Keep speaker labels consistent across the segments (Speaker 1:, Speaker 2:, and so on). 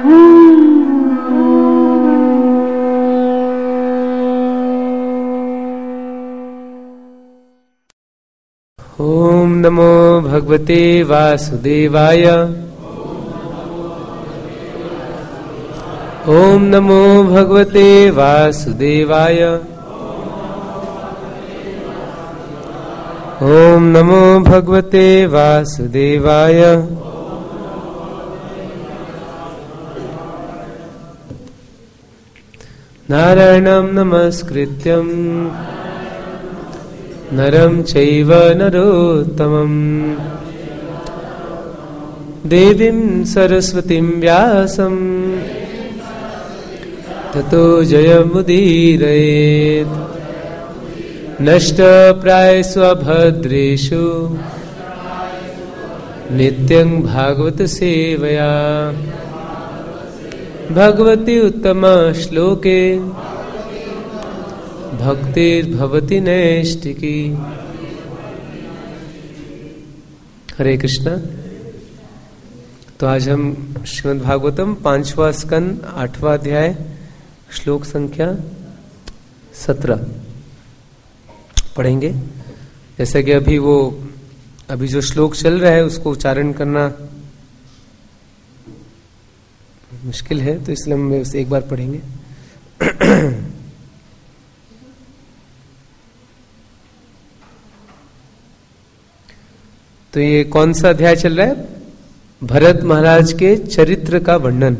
Speaker 1: ओम नमो भगवते वासुदेवाय। ओम नमो भगवते वासुदेवाय। ओम नमो भगवते वासुदेवाय। नारायणं नमस्कृत्यं नरं चैव नरोत्तमं देवीं सरस्वतीं व्यासं ततो जयमुदीरयेत्। नष्टप्रायेषु अभद्रेषु नित्यं भागवत सेवया भगवती उत्तम श्लोके भक्तिर्भवति नैष्टिकी। हरे कृष्णा। तो आज हम श्रीमद् भागवतम 5वां स्कंद 8वां अध्याय श्लोक संख्या 17 पढ़ेंगे। जैसा कि अभी जो श्लोक चल रहा है उसको उच्चारण करना मुश्किल है, तो इसलिए हम उसे एक बार पढ़ेंगे। तो ये कौन सा अध्याय चल रहा है? भरत महाराज के चरित्र का वर्णन।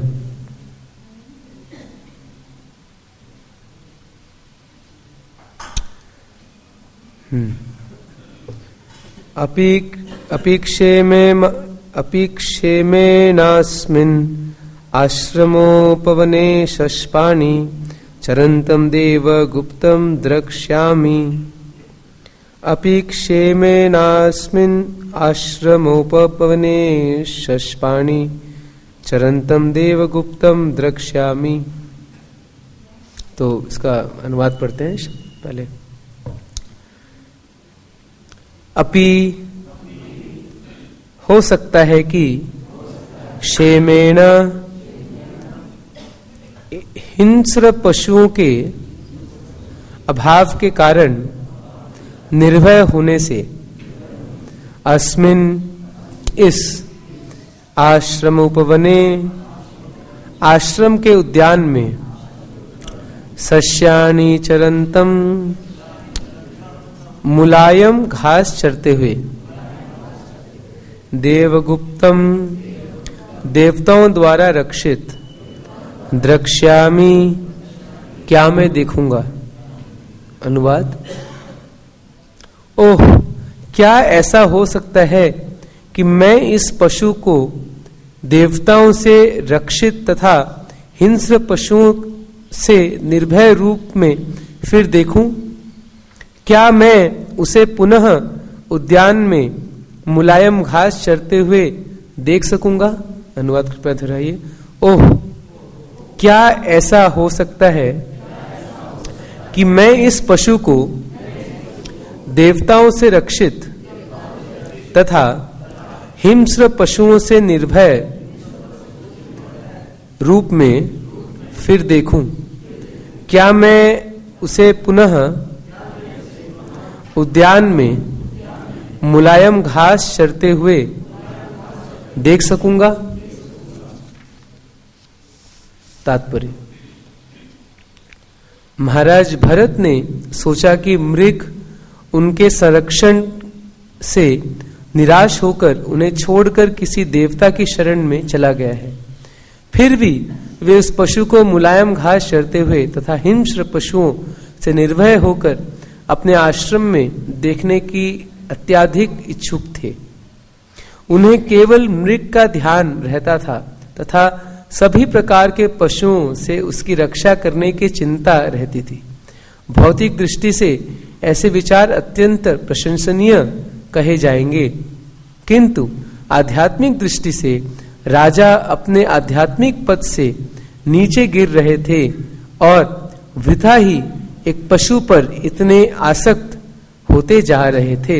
Speaker 1: अपीक्षेमेनास्मिन् आश्रमोपवने शष्पाणि चरन्तं देवगुप्तं द्रक्ष्यामि। अपीक्षेमेनास्मिन् आश्रमोपवने शष्पाणि चरन्तं देवगुप्तं द्रक्ष्यामि। तो इसका अनुवाद पढ़ते हैं पहले। अपि हो सकता है कि क्षेमेण हिंस्र पशुओं के अभाव के कारण निर्भय होने से अस्मिन इस आश्रम उपवने आश्रम के उद्यान में सस्यानि चरंतम मुलायम घास चरते हुए देवगुप्तम देवताओं द्वारा रक्षित द्रक्ष्यामि क्या मैं देखूंगा। अनुवाद। ओह, क्या ऐसा हो सकता है कि मैं इस पशु को देवताओं से रक्षित तथा हिंस्र पशुओं से निर्भय रूप में फिर देखूं? क्या मैं उसे पुनः उद्यान में मुलायम घास चरते हुए देख सकूंगा? अनुवाद कृपया दोहराइए। ओह, क्या ऐसा हो सकता है कि मैं इस पशु को देवताओं से रक्षित तथा हिंस्र पशुओं से निर्भय रूप में फिर देखूं? क्या मैं उसे पुनः उद्यान में मुलायम घास चरते हुए देख सकूंगा? तात्पर्य। महाराज भरत ने सोचा कि मृग उनके संरक्षण से निराश होकर उन्हें छोड़कर किसी देवता की शरण में चला गया है। फिर भी वे उस पशु को मुलायम घास चरते हुए तथा हिंस्र पशुओं से निर्भय होकर अपने आश्रम में देखने की अत्यधिक इच्छुक थे। उन्हें केवल मृग का ध्यान रहता था तथा सभी प्रकार के पशुओं से उसकी रक्षा करने की चिंता रहती थी। भौतिक दृष्टि से ऐसे विचार अत्यंत प्रशंसनीय कहे जाएंगे, किंतु आध्यात्मिक दृष्टि से राजा अपने आध्यात्मिक पद से नीचे गिर रहे थे और वृथा ही एक पशु पर इतने आसक्त होते जा रहे थे।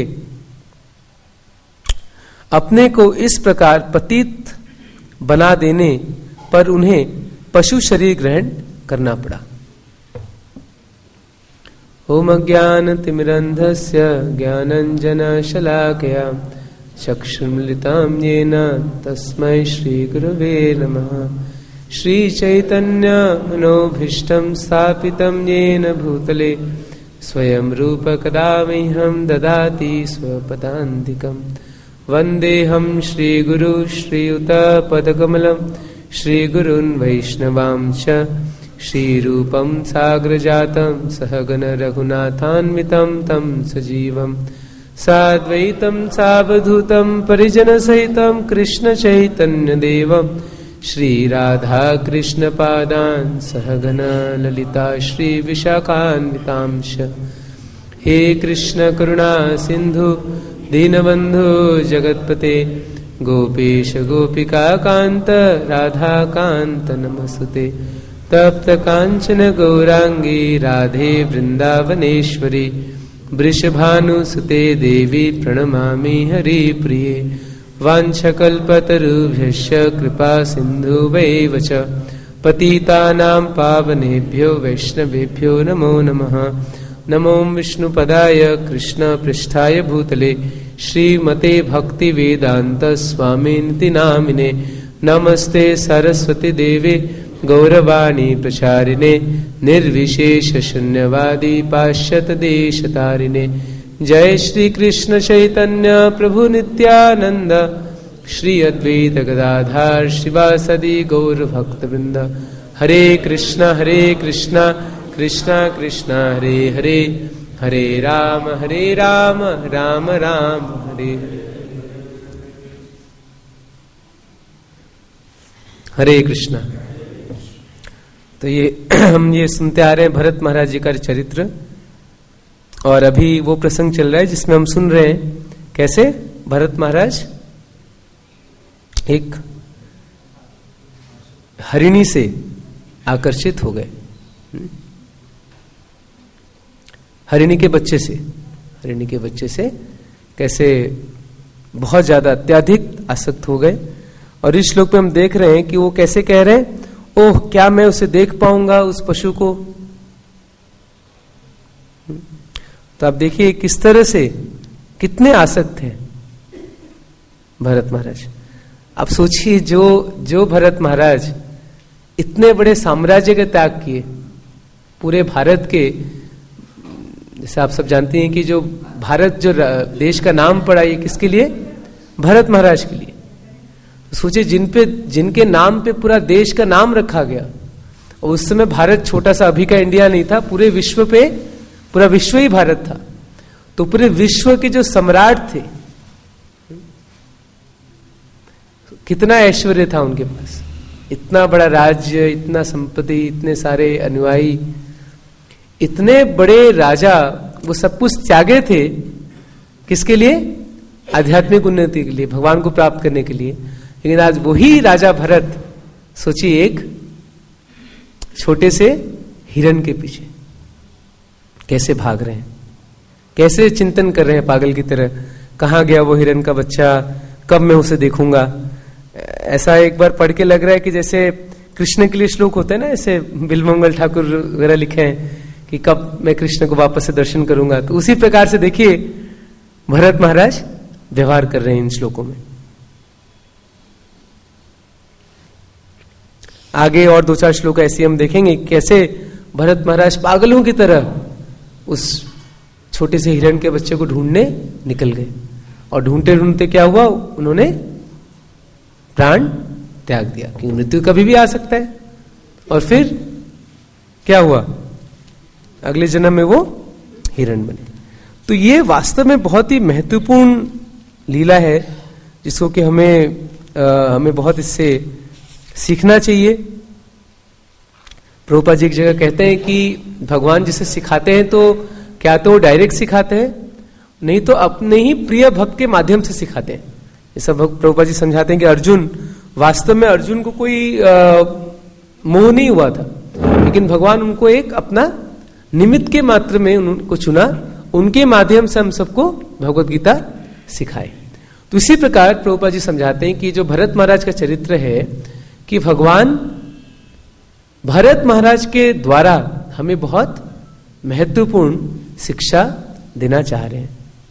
Speaker 1: अपने को इस प्रकार पतित बना देने पर उन्हें पशु शरीर ग्रहण करना पड़ा। ओम अज्ञानतिमिरन्धस्य ज्ञानाञ्जनशलाकया चक्षुर्मिलितं येन तस्मै श्रीगुरवे नमः। श्रीचैतन्यमनोभीष्टं स्थापितं येन भूतले स्वयं रूप कदा मह्यं ददाति स्वपदान्तिकम्। वन्देऽहं श्रीगुरु श्रीयुतपदकमलं श्रीगुरून् वैष्णवांश्च श्रीरूपं साग्रजातं सहगण रघुनाथान्वितं तं सजीवं साद्वैतं सावधूतं परिजनसहितं कृष्णचैतन्यदेवं श्रीराधाकृष्णपादान् सहगण ललिता श्रीविशाखान्वितांश्च। हे कृष्ण करुणा सिन्धु दीनबन्धु जगत्पते गोपेश गोपिका कान्त राधाकान्त नमस्तुते। तप्त कांचन गौरांगी राधे वृंदावनेश्वरी वृषभानुसुते देवी प्रणमामि हरिप्रिये। वाञ्छकल्पतरुभ्यश्च कृपा सिन्धुवैव च पतितानां पावनेभ्यो वैष्णवेभ्यो नमो नमः। नमो विष्णुपदाय कृष्णपृष्ठाय भूतले श्रीमते भक्तिवेदान्त स्वामिनिति नामिने। नमस्ते सरस्वती देवे गौरवाणी प्रचारिणे निर्विशेष शून्यवादी पाश्चात्य देशतारिणे। जय श्री कृष्ण चैतन्य प्रभु नित्यानंद श्री अद्वैत गदाधर शिवासदि गौर भक्तवृंद। हरे कृष्णा कृष्णा कृष्णा हरे हरे हरे राम राम राम हरे हरे। हरे कृष्णा। तो ये हम ये सुनते आ रहे हैं भरत महाराज जी का चरित्र, और अभी वो प्रसंग चल रहा है जिसमें हम सुन रहे हैं कैसे भरत महाराज एक हरिणी से आकर्षित हो गए, हरिणी के बच्चे से कैसे बहुत ज्यादा अत्यधिक आसक्त हो गए। और इस श्लोक में हम देख रहे हैं कि वो कैसे कह रहे हैं, ओह क्या मैं उसे देख पाऊंगा उस पशु को। तो आप देखिए किस तरह से कितने आसक्त हैं भरत महाराज। आप सोचिए जो भरत महाराज इतने बड़े साम्राज्य का त्याग किए, पूरे भारत के, जैसे आप सब जानते हैं कि जो भारत जो देश का नाम पड़ा ये किसके लिए, भरत महाराज के लिए। सोचिए जिनके नाम पे पूरा देश का नाम रखा गया, और उस समय भारत छोटा सा अभी का इंडिया नहीं था, पूरे विश्व पे पूरा विश्व ही भारत था। तो पूरे विश्व के जो सम्राट थे, कितना ऐश्वर्य था उनके पास, इतना बड़ा राज्य, इतना संपत्ति, इतने सारे अनुयायी, इतने बड़े राजा, वो सब कुछ त्यागे थे किसके लिए, आध्यात्मिक उन्नति के लिए, भगवान को प्राप्त करने के लिए। लेकिन आज वही राजा भरत सोचिए एक छोटे से हिरण के पीछे कैसे भाग रहे हैं, कैसे चिंतन कर रहे हैं पागल की तरह, कहाँ गया वो हिरण का बच्चा, कब मैं उसे देखूंगा। ऐसा एक बार पढ़ के लग रहा है कि जैसे कृष्ण के लिए श्लोक होते हैं ना, ऐसे बिलमंगल ठाकुर वगैरह लिखे हैं कि कब मैं कृष्ण को वापस से दर्शन करूंगा। तो उसी प्रकार से देखिए भरत महाराज व्यवहार कर रहे हैं इन श्लोकों में। आगे और 2-4 श्लोक ऐसे हम देखेंगे कैसे भरत महाराज पागलों की तरह उस छोटे से हिरण के बच्चे को ढूंढने निकल गए, और ढूंढते ढूंढते क्या हुआ, उन्होंने प्राण त्याग दिया कि मृत्यु कभी भी आ सकता है। और फिर क्या हुआ, अगले जन्म में वो हिरण बने। तो ये वास्तव में बहुत ही महत्वपूर्ण लीला है जिसको कि हमें बहुत इससे सीखना चाहिए। प्रभुपाद जी एक जगह कहते हैं कि भगवान जिसे सिखाते हैं तो क्या तो डायरेक्ट सिखाते हैं, नहीं तो अपने ही प्रिय भक्त के माध्यम से सिखाते हैं। ऐसा प्रभुपाद जी समझाते हैं कि अर्जुन, वास्तव में अर्जुन को कोई मोह नहीं हुआ था, लेकिन भगवान उनको एक अपना निमित्त के मात्र में उनको चुना, उनके माध्यम से हम सबको भगवत गीता सिखाए। तो इसी प्रकार प्रभुपाद जी समझाते हैं कि जो भरत महाराज का चरित्र है कि भगवान भरत महाराज के द्वारा हमें बहुत महत्वपूर्ण शिक्षा देना चाह रहे हैं।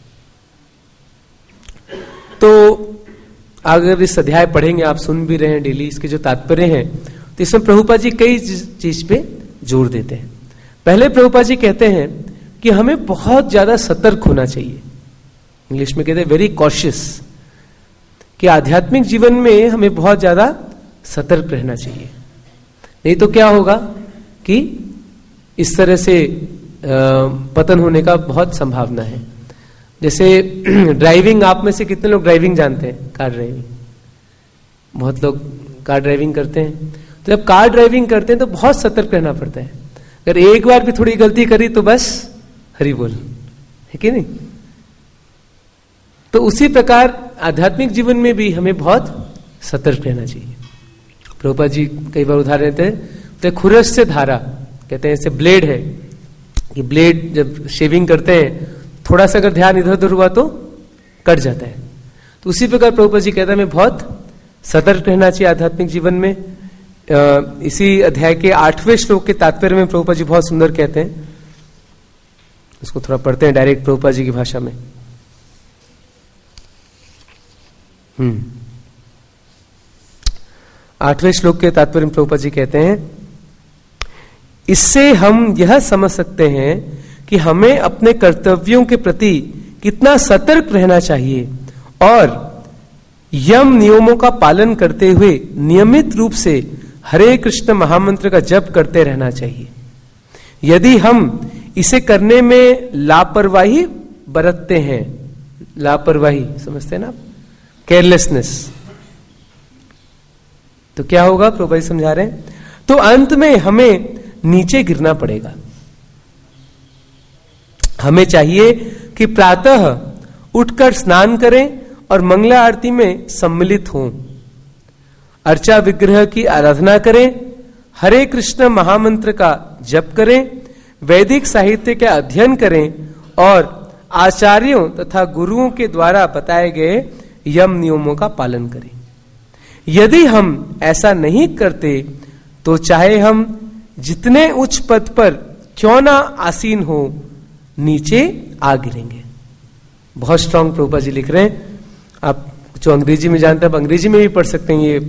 Speaker 1: तो अगर इस अध्याय पढ़ेंगे, आप सुन भी रहे हैं डेली, इसके जो तात्पर्य हैं, तो इसमें प्रभुपाद जी कई चीज पे जोर देते हैं। पहले प्रभुपाद जी कहते हैं कि हमें बहुत ज्यादा सतर्क होना चाहिए। इंग्लिश में कहते हैं वेरी कॉशियस, कि आध्यात्मिक जीवन में हमें बहुत ज्यादा सतर्क रहना चाहिए। नहीं तो क्या होगा कि इस तरह से पतन होने का बहुत संभावना है। जैसे ड्राइविंग, आप में से कितने लोग ड्राइविंग जानते हैं? कार ड्राइविंग, बहुत लोग कार ड्राइविंग करते हैं। तो जब कार ड्राइविंग करते हैं तो बहुत सतर्क रहना पड़ता है। अगर एक बार भी थोड़ी गलती करी तो बस हरि बोल, है कि नहीं? तो उसी प्रकार आध्यात्मिक जीवन में भी हमें बहुत सतर्क रहना चाहिए। प्रभुपाद जी कई बार उदाहरण देते हैं, तो खुरस से धारा, कहते हैं जैसे ब्लेड है, कि ब्लेड जब शेविंग करते हैं थोड़ा सा अगर ध्यान इधर उधर हुआ तो कट जाता है। तो उसी प्रकार प्रभुपाद जी कहते हैं हमें बहुत सतर्क रहना चाहिए आध्यात्मिक जीवन में। इसी अध्याय के 8वें श्लोक के तात्पर्य में प्रभुपाद जी बहुत सुंदर कहते हैं, उसको थोड़ा पढ़ते हैं डायरेक्ट प्रभुपाद जी की भाषा में। 8वें श्लोक के तात्पर्य में प्रभुपाद जी कहते हैं, इससे हम यह समझ सकते हैं कि हमें अपने कर्तव्यों के प्रति कितना सतर्क रहना चाहिए और यम नियमों का पालन करते हुए नियमित रूप से हरे कृष्ण महामंत्र का जप करते रहना चाहिए। यदि हम इसे करने में लापरवाही बरतते हैं, लापरवाही समझते हैं ना, केयरलेसनेस, तो क्या होगा? प्रभुपाद जी समझा रहे हैं, तो अंत में हमें नीचे गिरना पड़ेगा। हमें चाहिए कि प्रातः उठकर स्नान करें और मंगला आरती में सम्मिलित हों, अर्चा विग्रह की आराधना करें, हरे कृष्ण महामंत्र का जप करें, वैदिक साहित्य का अध्ययन करें और आचार्यों तथा गुरुओं के द्वारा बताए गए यम नियमों का पालन करें। यदि हम ऐसा नहीं करते तो चाहे हम जितने उच्च पद पर क्यों ना आसीन हो, नीचे आ गिरेंगे। बहुत स्ट्रांग प्रभुपाद जी लिख रहे हैं। आप जो अंग्रेजी में जानते हैं आप अंग्रेजी में भी पढ़ सकते हैं। ये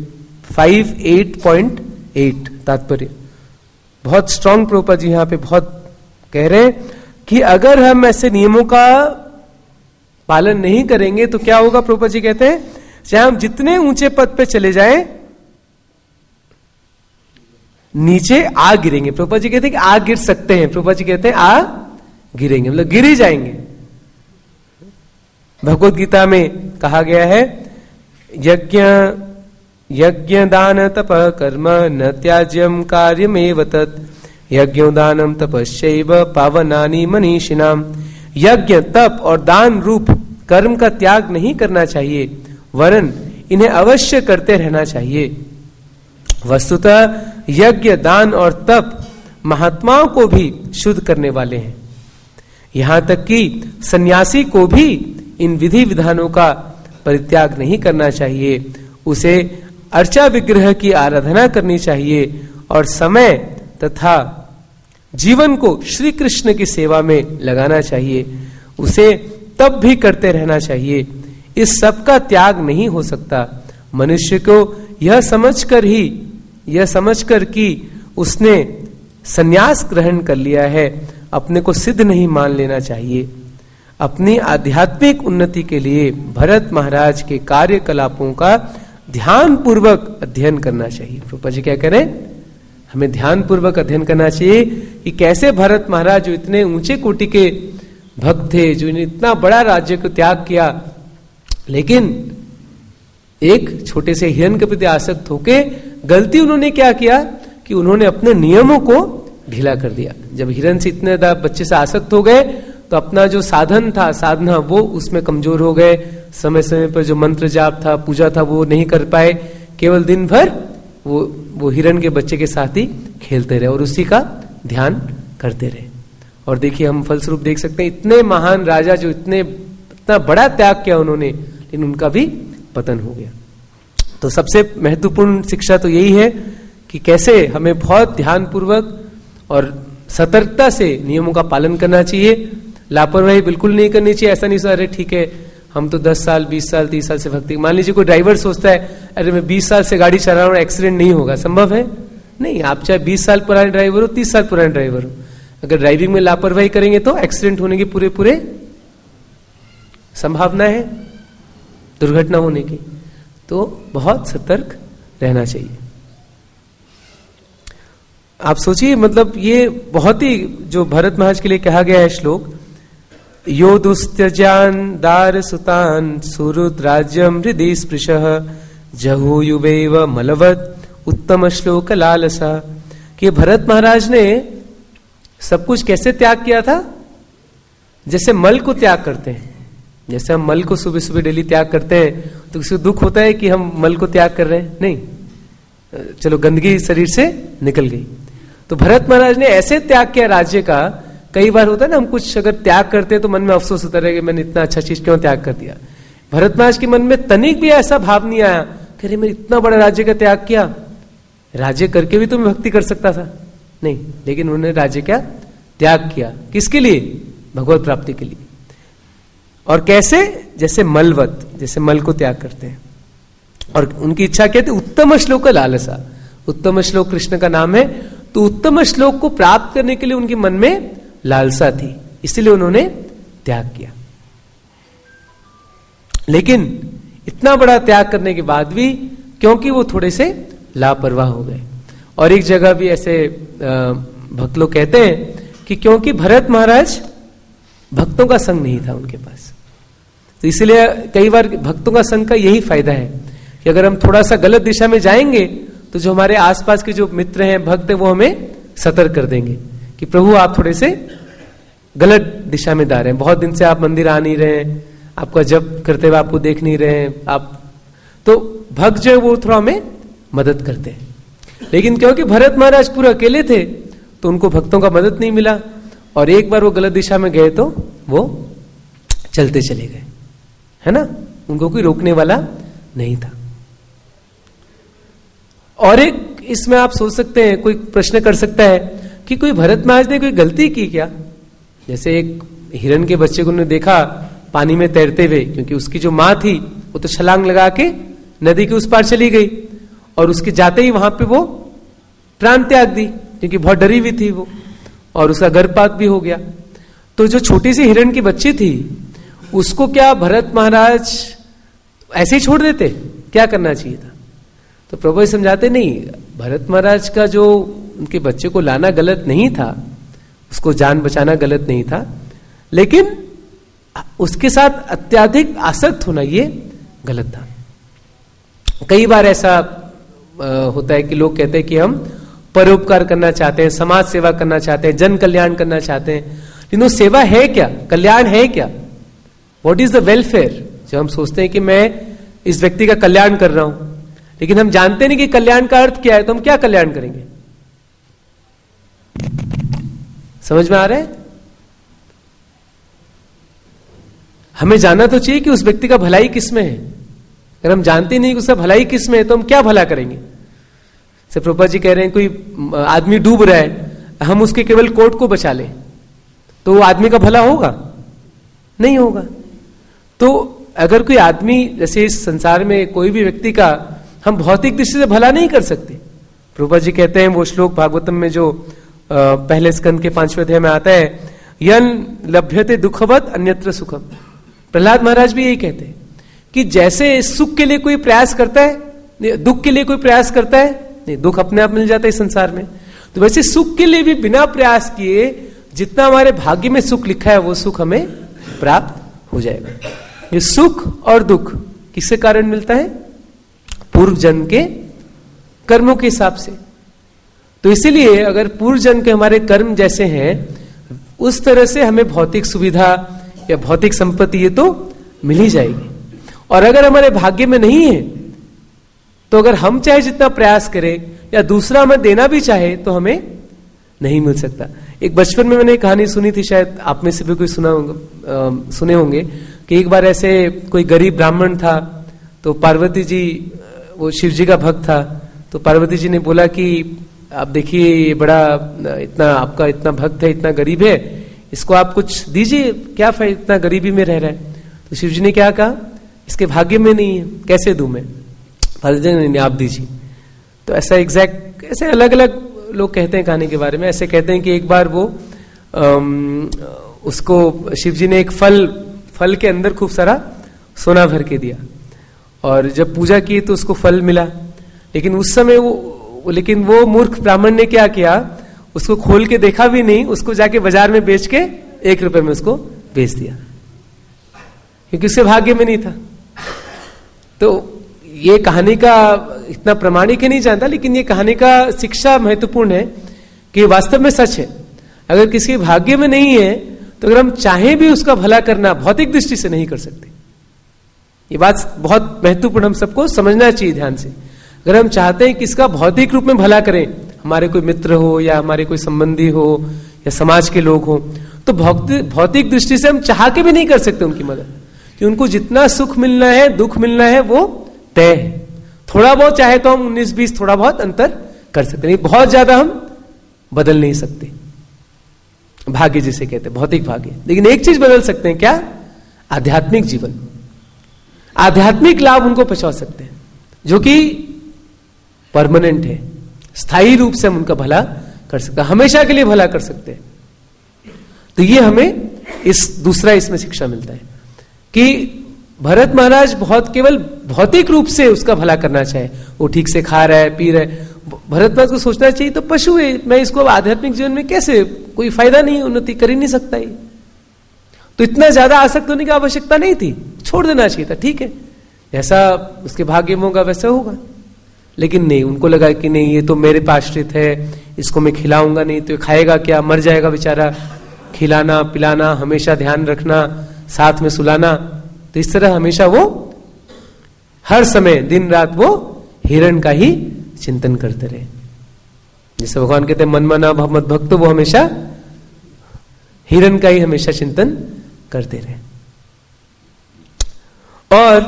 Speaker 1: 58.8 तात्पर्य, बहुत स्ट्रांग प्रभुपाद जी यहां पे बहुत कह रहे हैं कि अगर हम ऐसे नियमों का पालन नहीं करेंगे तो क्या होगा? प्रभुपाद जी कहते हैं चाहे हम जितने ऊंचे पद पे चले जाएं, नीचे आ गिरेंगे। प्रभुपाद जी कहते हैं कि आ गिर सकते हैं, प्रभुपाद जी कहते हैं आ गिरेंगे, मतलब गिर ही जाएंगे। भगवत गीता में कहा गया है, यज्ञ दान तप कर्म न त्याज्यम कार्यमेव तत् यज्ञो दानम तपस्यैव पावनानि मनीषिणाम। यज्ञ, तप और दान रूप कर्म का त्याग नहीं करना चाहिए, वरन इन्हें अवश्य करते रहना चाहिए। वस्तुतः यज्ञ, दान और तप महात्माओं को भी शुद्ध करने वाले हैं। यहां तक कि सन्यासी को भी इन विधि विधानों का परित्याग नहीं करना चाहिए। उसे अर्चा विग्रह की आराधना करनी चाहिए और समय तथा जीवन को श्री कृष्ण की सेवा में लगाना चाहिए। उसे तब भी करते रहना चाहिए। इस सब का त्याग नहीं हो सकता। मनुष्य को यह समझकर कि उसने संन्यास ग्रहण कर लिया है, अपने को सिद्ध नहीं मान लेना चाहिए। अपनी आध्यात्मिक उन्नति के लिए भरत महाराज के कार्यकलापों का ध्यान पूर्वक अध्ययन करना चाहिए। प्रभुपाद जी क्या करें? हमें ध्यान पूर्वक अध्ययन करना चाहिए कि कैसे भरत महाराज जो इतने ऊंचे कोटि के भक्त थे, जो इतना बड़ा राज्य को त्याग किया, लेकिन एक छोटे से हिरन के प्रति आसक्त होके गलती उन्होंने क्या किया कि उन्होंने अपने नियमों को ढीला कर दिया। जब हिरन से इतने बच्चे से आसक्त हो गए तो अपना जो साधन था, साधना, वो उसमें कमजोर हो गए। समय समय पर जो मंत्र जाप था, पूजा था, वो नहीं कर पाए। केवल दिन भर वो हिरन के बच्चे के साथ ही खेलते रहे और उसी का ध्यान करते रहे। और देखिए हम फलस्वरूप देख सकते हैं इतने महान राजा जो इतना बड़ा त्याग किया उन्होंने, लेकिन उनका भी पतन हो गया। तो सबसे महत्वपूर्ण शिक्षा तो यही है कि कैसे हमें बहुत ध्यानपूर्वक और सतर्कता से नियमों का पालन करना चाहिए। लापरवाही बिल्कुल नहीं करनी चाहिए। ऐसा नहीं अरे ठीक है हम तो 10 साल 20 साल 30 साल से भक्ति, मान लीजिए कोई ड्राइवर सोचता है अरे मैं 20 साल से गाड़ी चला रहा हूँ, एक्सीडेंट नहीं होगा, संभव है नहीं। आप चाहे 20 साल पुराने ड्राइवर हो 30 साल पुराने ड्राइवर हो, अगर ड्राइविंग में लापरवाही करेंगे तो एक्सीडेंट होने की पूरे संभावना है, दुर्घटना होने की। तो बहुत सतर्क रहना चाहिए। आप सोचिए, मतलब ये बहुत ही जो भरत महाराज के लिए कहा गया है श्लोक, यो दुस्त्यजान दार सुतान सुरुद राज्यम हृदय स्पृशः जहु युवेव मलवत उत्तम श्लोक लालसा। कि भरत महाराज ने सब कुछ कैसे त्याग किया था? जैसे मल को त्याग करते हैं। जैसे हम मल को सुबह सुबह डेली त्याग करते हैं तो किसी को दुख होता है कि हम मल को त्याग कर रहे हैं? नहीं, चलो गंदगी शरीर से निकल गई। तो भरत महाराज ने ऐसे त्याग किया राज्य का। कई बार होता है ना, हम कुछ अगर त्याग करते हैं तो मन में अफसोस होता है कि मैंने इतना अच्छा चीज क्यों त्याग कर दिया। भरत महाराज के मन में तनिक भी ऐसा भाव नहीं आया कि अरे मैं इतना बड़ा राज्य का त्याग किया, राज्य करके भी तो मैं भक्ति कर सकता था। नहीं, लेकिन उन्होंने राज्य का त्याग किया। किसके लिए? भगवत प्राप्ति के लिए। और कैसे? जैसे मलवत, जैसे मल को त्याग करते हैं। और उनकी इच्छा क्या थी? उत्तम श्लोक लालसा। उत्तम श्लोक कृष्ण का नाम है, तो उत्तम श्लोक को प्राप्त करने के लिए उनके मन में लालसा थी, इसलिए उन्होंने त्याग किया। लेकिन इतना बड़ा त्याग करने के बाद भी क्योंकि वो थोड़े से लापरवाह हो गए। और एक जगह भी ऐसे भक्त लोग कहते हैं कि क्योंकि भरत महाराज भक्तों का संग नहीं था उनके पास, तो इसलिए कई बार भक्तों का संग का यही फायदा है कि अगर हम थोड़ा सा गलत दिशा में जाएंगे तो जो हमारे आसपास के जो मित्र हैं, भक्त हैं, वो हमें सतर्क कर देंगे कि प्रभु आप थोड़े से गलत दिशा में जा रहे हैं, बहुत दिन से आप मंदिर आ नहीं रहे हैं, आपका जप करते हुए आपको देख नहीं रहे हैं आप। तो भक्त जो है वो थोड़ा हमें मदद करते हैं। लेकिन क्योंकि भरत महाराज पूरे अकेले थे तो उनको भक्तों का मदद नहीं मिला, और एक बार वो गलत दिशा में गए तो वो चलते चले गए, है ना, उनको कोई रोकने वाला नहीं था। और एक इसमें आप सोच सकते हैं, कोई प्रश्न कर सकता है कि कोई भरत महाराज ने कोई गलती की क्या? जैसे एक हिरण के बच्चे को उन्होंने देखा पानी में तैरते हुए, क्योंकि उसकी जो माँ थी वो तो छलांग लगा के नदी के उस पार चली गई, और उसके जाते ही वहां पे वो प्राण त्याग दी, क्योंकि बहुत डरी हुई थी वो, और उसका गर्भपात भी हो गया। तो जो छोटी सी हिरण की बच्ची थी उसको क्या भरत महाराज ऐसे ही छोड़ देते? क्या करना चाहिए था? तो प्रभु जी समझाते नहीं, भरत महाराज का जो उनके बच्चे को लाना गलत नहीं था, उसको जान बचाना गलत नहीं था, लेकिन उसके साथ अत्याधिक आसक्त होना ये गलत था। कई बार ऐसा होता है कि लोग कहते हैं कि हम परोपकार करना चाहते हैं, समाज सेवा करना चाहते हैं, जन कल्याण करना चाहते हैं, लेकिन वो सेवा है क्या? कल्याण है क्या? What is the welfare? जब हम सोचते हैं कि मैं इस व्यक्ति का कल्याण कर रहा हूं, लेकिन हम जानते नहीं कि कल्याण का अर्थ क्या है, तो हम क्या कल्याण करेंगे? समझ में आ रहा है? हमें जानना तो चाहिए कि उस व्यक्ति का भलाई किसमें है। अगर हम जानते नहीं कि उसका भलाई किसमें है तो हम क्या भला करेंगे? से प्रभुपाद जी कह रहे हैं कोई आदमी डूब रहा है, हम उसके केवल कोट को बचा लें तो वो आदमी का भला होगा? नहीं होगा। तो अगर कोई आदमी, जैसे इस संसार में कोई भी व्यक्ति का हम भौतिक दृष्टि से भला नहीं कर सकते। प्रभुपाद जी कहते हैं, वो श्लोक भागवतम में जो पहले स्कंद के 5वें अध्याय में आता है, यन लभ्यते दुखवत अन्यत्र सुखम। प्रहलाद महाराज भी यही कहते हैं कि जैसे सुख के लिए कोई प्रयास करता है, दुख के लिए कोई प्रयास करता है, नहीं, दुख अपने आप मिल जाता है इस संसार में, तो वैसे सुख के लिए भी बिना प्रयास किए जितना हमारे भाग्य में सुख लिखा है वो सुख हमें प्राप्त हो जाएगा। ये सुख और दुख किसके कारण मिलता है? पूर्व जन्म के कर्मों के हिसाब से। तो इसीलिए अगर पूर्व जन्म के हमारे कर्म जैसे हैं, उस तरह से हमें भौतिक सुविधा या भौतिक संपत्ति ये तो मिल ही जाएगी। और अगर हमारे भाग्य में नहीं है तो अगर हम चाहे जितना प्रयास करें या दूसरा हमें देना भी चाहे तो हमें नहीं मिल सकता। एक बचपन में मैंने एक कहानी सुनी थी, शायद आप में से भी कोई सुने होंगे, कि एक बार ऐसे कोई गरीब ब्राह्मण था, तो पार्वती जी वो शिव जी का भक्त था, तो पार्वती जी ने बोला कि आप देखिए ये बड़ा इतना आपका इतना भक्त है, इतना गरीब है, इसको आप कुछ दीजिए, क्या फायदा, इतना गरीबी में रह रहा है। तो शिव जी ने क्या कहा, इसके भाग्य में नहीं है, कैसे दूं मैं। पार्वती जी ने आप दीजिए। तो ऐसा एग्जैक्ट, ऐसे अलग अलग लोग कहते हैं कहानी के बारे में। ऐसे कहते हैं कि एक बार वो उसको शिव जी ने एक फल के अंदर खूब सारा सोना भर के दिया, और जब पूजा की तो उसको फल मिला। लेकिन उस समय वो मूर्ख ब्राह्मण ने क्या किया, उसको खोल के देखा भी नहीं, उसको जाके बाजार में बेच के 1 रुपए में उसको बेच दिया, क्योंकि उसके भाग्य में नहीं था। तो ये कहानी का इतना प्रामाणिक है नहीं जानता, लेकिन ये कहानी का शिक्षा महत्वपूर्ण है कि वास्तव में सच है। अगर किसी भाग्य में नहीं है तो अगर हम चाहें भी उसका भला करना भौतिक दृष्टि से नहीं कर सकते। ये बात बहुत महत्वपूर्ण, हम सबको समझना चाहिए ध्यान से। अगर हम चाहते हैं कि इसका भौतिक रूप में भला करें, हमारे कोई मित्र हो या हमारे कोई संबंधी हो या समाज के लोग हो, तो भौतिक दृष्टि से हम चाह के भी नहीं कर सकते उनकी मदद, कि उनको जितना सुख मिलना है, दुख मिलना है, वो तय है। थोड़ा बहुत चाहे तो हम 19-20 थोड़ा बहुत अंतर कर सकते हैं, बहुत ज्यादा हम बदल नहीं सकते, भाग्य जिसे कहते हैं, भौतिक भाग्य। लेकिन एक चीज बदल सकते हैं, क्या? आध्यात्मिक जीवन, आध्यात्मिक लाभ उनको पहुंचा सकते हैं, जो कि परमानेंट है, स्थायी रूप से हम उनका भला कर सकते हैं, हमेशा के लिए भला कर सकते हैं। तो ये हमें इसमें शिक्षा मिलता है कि भरत महाराज बहुत केवल भौतिक रूप से उसका भला करना चाहे, वो ठीक से खा रहा है, पी रहा है, भरत महाराज को सोचना चाहिए तो पशु है, मैं इसको आध्यात्मिक जीवन में कैसे, कोई फायदा नहीं, उन्नति कर ही नहीं सकता ये, तो इतना ज्यादा आसक्त होने की आवश्यकता नहीं थी, छोड़ देना चाहिए था, ठीक है, जैसा उसके भाग्य में होगा वैसा होगा। लेकिन नहीं, उनको लगा कि नहीं, ये तो मेरे पे आश्रित है, इसको मैं खिलाऊंगा नहीं तो खाएगा क्या, मर जाएगा बेचारा, खिलाना पिलाना, हमेशा ध्यान रखना, साथ में सुलाना। तो इस तरह हमेशा वो हर समय दिन रात वो हिरण का ही चिंतन करते रहे। जैसे भगवान कहते हैं मनमना भव मद भक्त, वो हमेशा हिरण का ही हमेशा चिंतन करते रहे। और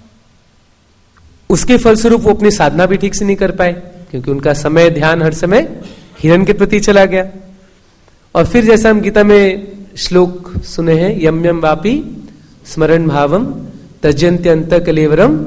Speaker 1: उसके फलस्वरूप वो अपनी साधना भी ठीक से नहीं कर पाए, क्योंकि उनका समय ध्यान हर समय हिरण के प्रति चला गया। और फिर जैसा हम गीता में श्लोक सुने हैं, यम यम वापी स्मरण भावम तजन्त्यंत कलेवरम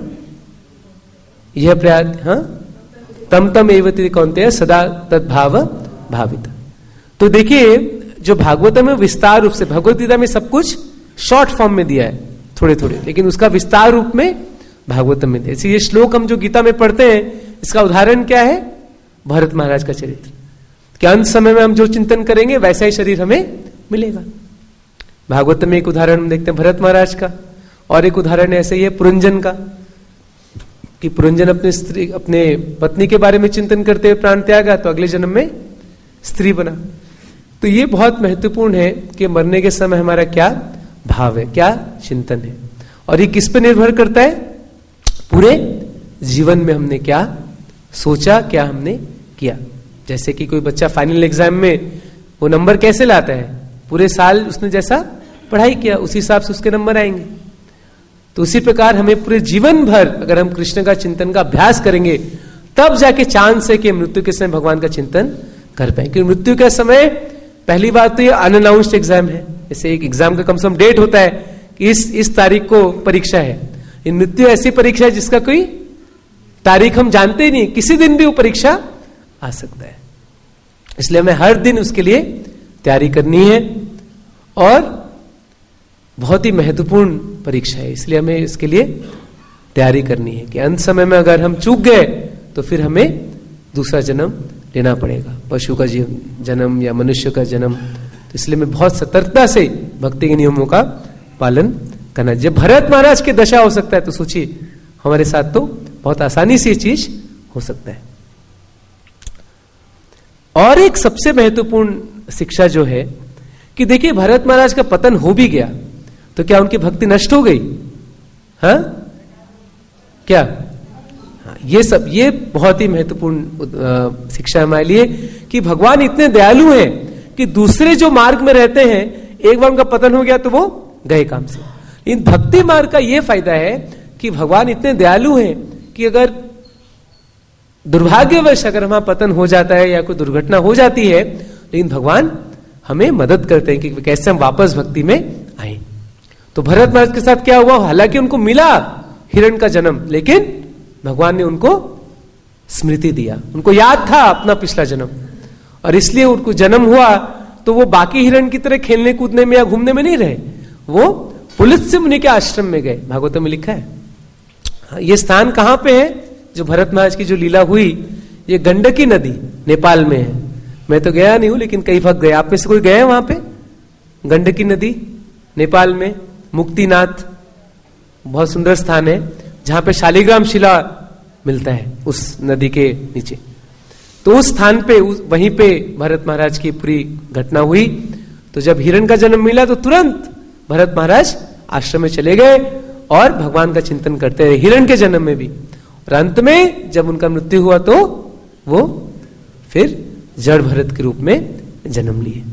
Speaker 1: यह प्रयाद, तम तम एवति कौन्तेय सदा तद्भाव भावित। तो देखिए, जो भागवत में विस्तार रूप से, भगवत गीता में सब कुछ शॉर्ट फॉर्म में दिया है, थोड़े थोड़े, लेकिन उसका विस्तार रूप में भागवतम में दिया। ये श्लोक हम जो गीता में पढ़ते हैं, इसका उदाहरण क्या है? भरत महाराज का चरित्र, कि अंत समय में हम जो चिंतन करेंगे वैसा ही शरीर हमें मिलेगा। भागवत में एक उदाहरण हम देखते हैं भरत महाराज का, और एक उदाहरण ऐसे ही है पुरंजन का, कि पुरंजन अपने पत्नी के बारे में चिंतन करते हुए प्राण त्यागा, तो अगले जन्म में स्त्री बना। तो ये बहुत महत्वपूर्ण है कि मरने के समय हमारा क्या भाव है, क्या चिंतन है, और ये किस पे निर्भर करता है? पूरे जीवन में हमने क्या सोचा, क्या हमने किया। जैसे कि कोई बच्चा फाइनल एग्जाम में वो नंबर कैसे लाता है, पूरे साल उसने जैसा पढ़ाई किया उसी हिसाब से उसके नंबर आएंगे। तो उसी प्रकार हमें पूरे जीवन भर अगर हम कृष्ण का चिंतन का अभ्यास करेंगे, तब जाके चांस है कि मृत्यु के समय भगवान का चिंतन कर पाए। क्योंकि मृत्यु के समय पहली बात तो ये अनअनाउंस्ड एग्जाम है, जैसे एक एग्जाम का कम से कम डेट होता है कि इस तारीख को परीक्षा है। इन मृत्यु ऐसी परीक्षा है जिसका कोई तारीख हम जानते ही नहीं, किसी दिन भी वो परीक्षा आ सकता है। इसलिए हमें हर दिन उसके लिए तैयारी करनी है, और बहुत ही महत्वपूर्ण परीक्षा है, इसलिए हमें इसके लिए तैयारी करनी है कि अंत समय में अगर हम चूक गए तो फिर हमें दूसरा जन्म लेना पड़ेगा, पशु का जन्म या मनुष्य का जन्म। तो इसलिए हमें बहुत सतर्कता से भक्ति के नियमों का पालन करना। जब भरत महाराज की दशा हो सकता है, तो सोचिए हमारे साथ तो बहुत आसानी से ये चीज हो सकता है। और एक सबसे महत्वपूर्ण शिक्षा जो है कि देखिए, भरत महाराज का पतन हो भी गया तो क्या उनकी भक्ति नष्ट हो गई? हाँ, क्या? हाँ, ये बहुत ही महत्वपूर्ण शिक्षा हमारे लिए कि भगवान इतने दयालु हैं कि दूसरे जो मार्ग में रहते हैं, एक बार उनका पतन हो गया तो वो गए काम से। इन भक्ति मार्ग का ये फायदा है कि भगवान इतने दयालु हैं कि अगर दुर्भाग्यवश अगर हमारा पतन हो जाता है या कोई दुर्घटना हो जाती है, लेकिन भगवान हमें मदद करते हैं कि कैसे हम वापस भक्ति में आए। तो भरत महाराज के साथ क्या हुआ, हालांकि उनको मिला हिरण का जन्म, लेकिन भगवान ने उनको स्मृति दिया, उनको याद था अपना पिछला जन्म, और इसलिए उनको जन्म हुआ तो वो बाकी हिरण की तरह खेलने कूदने में या घूमने में नहीं रहे, वो पुलत्स्य मुनि के आश्रम में गए। भागवत में लिखा है। ये स्थान कहां पे है, जो भरत महाराज की जो लीला हुई, ये गंडकी नदी नेपाल में है। मैं तो गया नहीं हूं, लेकिन कई भक्त गए। आप में से कोई गए वहां पे? गंडकी नदी नेपाल में, मुक्तिनाथ, बहुत सुंदर स्थान है जहां पे शालिग्राम शिला मिलता है उस नदी के नीचे। तो उस स्थान पे वहीं पे भरत महाराज की पूरी घटना हुई। तो जब हिरण का जन्म मिला तो तुरंत भरत महाराज आश्रम में चले गए और भगवान का चिंतन करते रहे, हिरण के जन्म में भी। और अंत में जब उनका मृत्यु हुआ तो वो फिर जड़ भरत के रूप में जन्म लिए।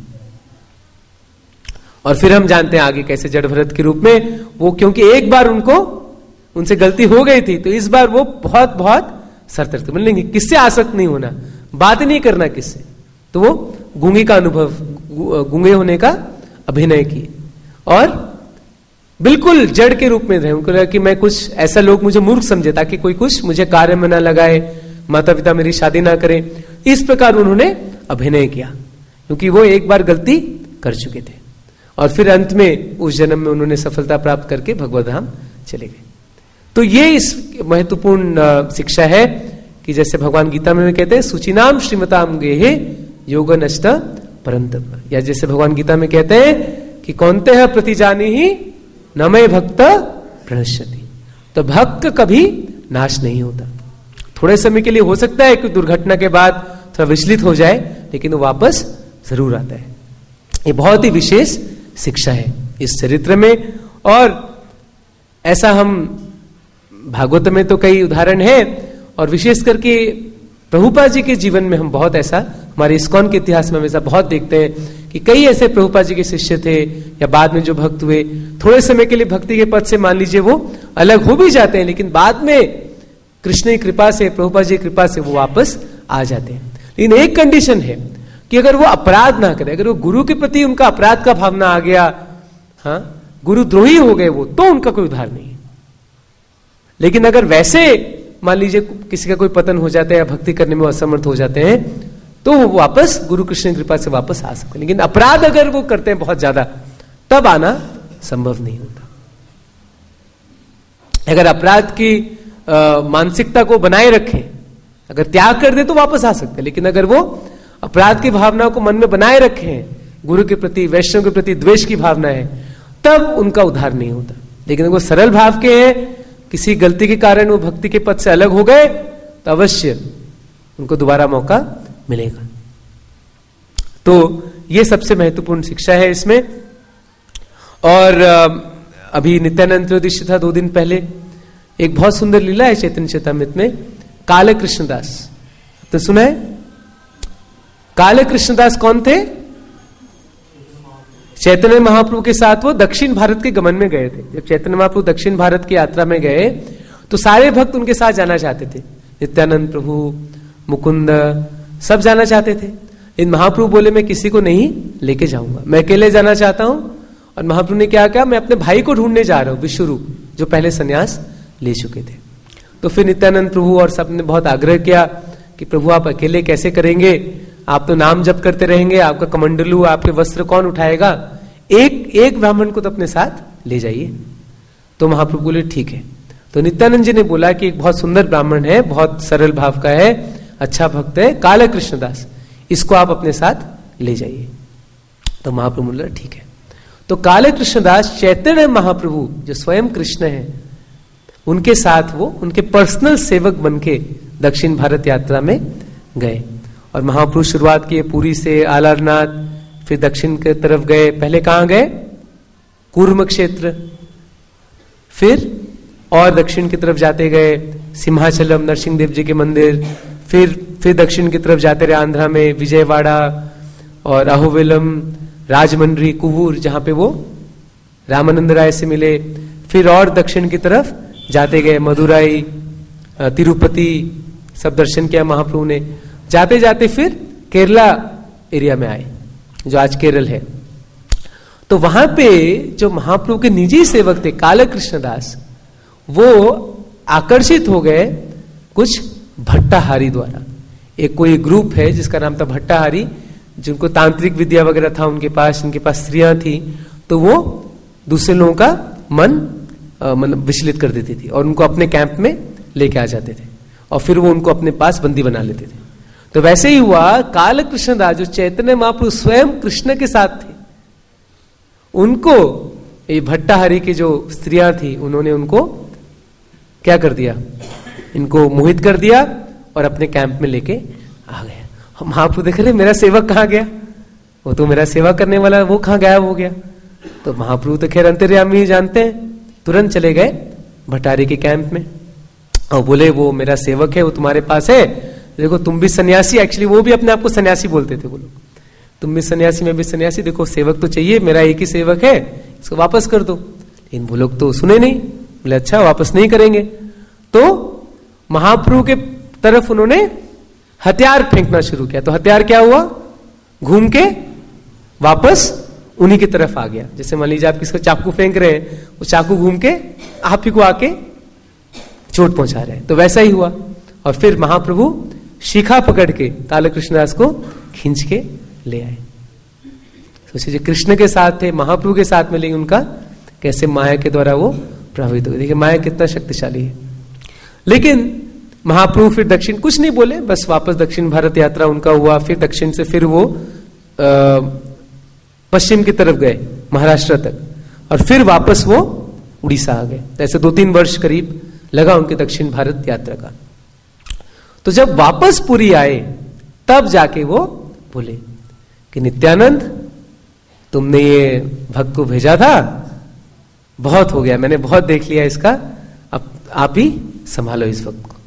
Speaker 1: और फिर हम जानते हैं आगे कैसे जड़ भरत के रूप में वो, क्योंकि एक बार उनसे गलती हो गई थी, तो इस बार वो बहुत बहुत सतर्क मिलेंगे, किससे आसक्त नहीं होना, बात नहीं करना किससे। तो वो गूंगे का अनुभव, गूंगे होने का अभिनय किए और बिल्कुल जड़ के रूप में रहे। उनको लगा कि मैं कुछ ऐसा, लोग मुझे मूर्ख समझे ताकि कोई कुछ मुझे कार्य में ना लगाए, माता पिता मेरी शादी ना करें, इस प्रकार उन्होंने अभिनय किया, क्योंकि वो एक बार गलती कर चुके थे। और फिर अंत में उस जन्म में उन्होंने सफलता प्राप्त करके भगवत धाम चले गए। तो ये इस महत्वपूर्ण शिक्षा है कि जैसे भगवान गीता में कहते हैं सुचिनाम श्रीमताम गेहे योग नष्ट परंतप, या जैसे भगवान गीता में कहते हैं कि कौनते है प्रतिजानी ही न मैं भक्त प्रणश्यति। तो भक्त कभी नाश नहीं होता। थोड़े समय के लिए हो सकता है कि दुर्घटना के बाद थोड़ा विचलित हो जाए, लेकिन वो वापस जरूर आता है। ये बहुत ही विशेष शिक्षा है इस चरित्र में। और ऐसा हम भागवत में तो कई उदाहरण है, और विशेष करके प्रभुपाद जी के जीवन में हम बहुत ऐसा, हमारे इस्कॉन के इतिहास में हम ऐसा बहुत देखते हैं कि कई ऐसे प्रभुपाद जी के शिष्य थे या बाद में जो भक्त हुए, थोड़े समय के लिए भक्ति के पद से मान लीजिए वो अलग हो भी जाते हैं, लेकिन बाद में कृष्ण की कृपा से, प्रभुपाद जी की कृपा से वो वापस आ जाते हैं। लेकिन एक कंडीशन है कि अगर वो अपराध ना करे, अगर वो गुरु के प्रति उनका अपराध का भावना आ गया, हाँ, गुरुद्रोही हो गए वो, तो उनका कोई उद्धार नहीं है। लेकिन अगर वैसे मान लीजिए किसी का कोई पतन हो जाता है या भक्ति करने में असमर्थ हो जाते हैं, तो वो वापस गुरु कृष्ण की कृपा से वापस आ सकते हैं। लेकिन अपराध अगर वो करते हैं बहुत ज्यादा, तब आना संभव नहीं होता। अगर अपराध की मानसिकता को बनाए रखें, अगर त्याग कर दे तो वापस आ सकते हैं, लेकिन अगर वो अपराध की भावना को मन में बनाए रखें, गुरु के प्रति, वैष्णव के प्रति द्वेष की भावना है, तब उनका उद्धार नहीं होता। लेकिन अगर वो सरल भाव के हैं, किसी गलती के कारण वो भक्ति के पद से अलग हो गए, तो अवश्य उनको दोबारा मौका मिलेगा। तो ये सबसे महत्वपूर्ण शिक्षा है इसमें। और अभी नित्यानंद त्रयोदशी था 2 दिन पहले, एक बहुत सुंदर लीला है चैतन्य चरितामृत में, काले कृष्णदास। तो सुना है? काले कृष्णदास कौन थे? चैतन्य महाप्रभु के साथ वो दक्षिण भारत के गमन में गए थे। जब चैतन्य महाप्रभु दक्षिण भारत की यात्रा में गए तो सारे भक्त उनके साथ जाना चाहते थे। नित्यानंद प्रभु, मुकुंद, सब जाना चाहते थे। इन महाप्रभु बोले मैं किसी को नहीं लेके जाऊंगा, मैं अकेले जाना चाहता हूं। और महाप्रभु ने क्या कहा, मैं अपने भाई को ढूंढने जा रहा हूं, विश्वरूप, जो पहले संन्यास ले चुके थे। तो फिर नित्यानंद प्रभु और सबने बहुत आग्रह किया कि प्रभु आप अकेले कैसे करेंगे, आप तो नाम जप करते रहेंगे, आपका कमंडलू, आपके वस्त्र कौन उठाएगा, एक ब्राह्मण को तो अपने साथ ले जाइए। तो महाप्रभु बोले ठीक है। तो नित्यानंद जी ने बोला कि एक बहुत सुंदर ब्राह्मण है, बहुत सरल भाव का है, अच्छा भक्त है, काला कृष्णदास, इसको आप अपने साथ ले जाइए। तो महाप्रभु बोला ठीक है। तो काले कृष्णदास चैतन्य महाप्रभु जो स्वयं कृष्ण है, उनके साथ वो उनके पर्सनल सेवक बनके दक्षिण भारत यात्रा में गए। और महाप्रभु शुरुआत किए पुरी से, आलारनाथ, फिर दक्षिण की तरफ गए। पहले कहां गए? कूर्म क्षेत्र, फिर और दक्षिण की तरफ जाते गए सिंहाचलम, नरसिंह देव जी के मंदिर, फिर दक्षिण की तरफ जाते रहे आंध्रा में विजयवाड़ा और अहोबिलम, राजमंड्री, कुवूर, जहां पे वो रामानंद राय से मिले। फिर और दक्षिण की तरफ जाते गए मदुराई, तिरुपति, सब दर्शन किया महाप्रभु ने। जाते जाते फिर केरला एरिया में आए, जो आज केरल है। तो वहां पे जो महाप्रभु के निजी सेवक थे काल कृष्णदास, वो आकर्षित हो गए कुछ भट्टाहारी द्वारा। एक कोई ग्रुप है जिसका नाम था भट्टाहारी, जिनको तांत्रिक विद्या वगैरह था उनके पास, उनके पास स्त्रियां थी, तो वो दूसरे लोगों का मन मतलब विचलित कर देती थी और उनको अपने कैंप में लेके आ जाते थे और फिर वो उनको अपने पास बंदी बना लेते थे। तो वैसे ही हुआ, काल कृष्णदास जो चैतन्य महाप्रभु स्वयं कृष्ण के साथ थे, उनको ये भट्टाहारी की जो स्त्रियां थी उन्होंने उनको क्या कर दिया, इनको मोहित कर दिया और अपने कैंप में लेके आ गए। महाप्रभु देख रहे मेरा सेवक कहाँ गया, वो तो मेरा सेवा करने वाला, वो कहाँ गायब हो गया। तो महाप्रभु तो खैर अंतर्यामी जानते हैं, तुरंत चले गए भट्टाहारी के कैंप में और बोले वो मेरा सेवक है, वो तुम्हारे पास है, देखो तुम भी सन्यासी, एक्चुअली वो भी अपने आप को सन्यासी बोलते थे, बोलो तुम भी सन्यासी मैं भी सन्यासी, देखो सेवक तो चाहिए, मेरा एक ही सेवक है, इसको वापस कर दो। लेकिन वो लोग तो सुने नहीं, बोले अच्छा वापस नहीं करेंगे। तो महाप्रभु के तरफ उन्होंने हथियार फेंकना शुरू किया। तो हथियार क्या हुआ, घूम के वापस उन्हीं की तरफ आ गया। जैसे मान लीजिए आप किसको चाकू फेंक रहे हैं, वो चाकू घूम के आप ही को आके चोट पहुंचा रहे हैं। तो वैसा ही हुआ और फिर महाप्रभु शिखा पकड़ के काल कृष्णदास को खींच के ले आए। सोचिए कृष्ण के साथ थे, महाप्रभु के साथ में, लेकिन उनका कैसे माया के द्वारा वो प्रभावित हो गए। देखिए माया कितना शक्तिशाली है। लेकिन महाप्रभु फिर दक्षिण कुछ नहीं बोले, बस वापस दक्षिण भारत यात्रा उनका हुआ। फिर दक्षिण से फिर वो पश्चिम की तरफ गए महाराष्ट्र तक और फिर वापस वो उड़ीसा आ गए। ऐसे 2-3 वर्ष करीब लगा उनके दक्षिण भारत यात्रा का। तो जब वापस पुरी आए तब जाके वो बोले कि नित्यानंद तुमने ये भक्त को भेजा था, बहुत हो गया, मैंने बहुत देख लिया इसका, अब आप ही संभालो इस भक्त को।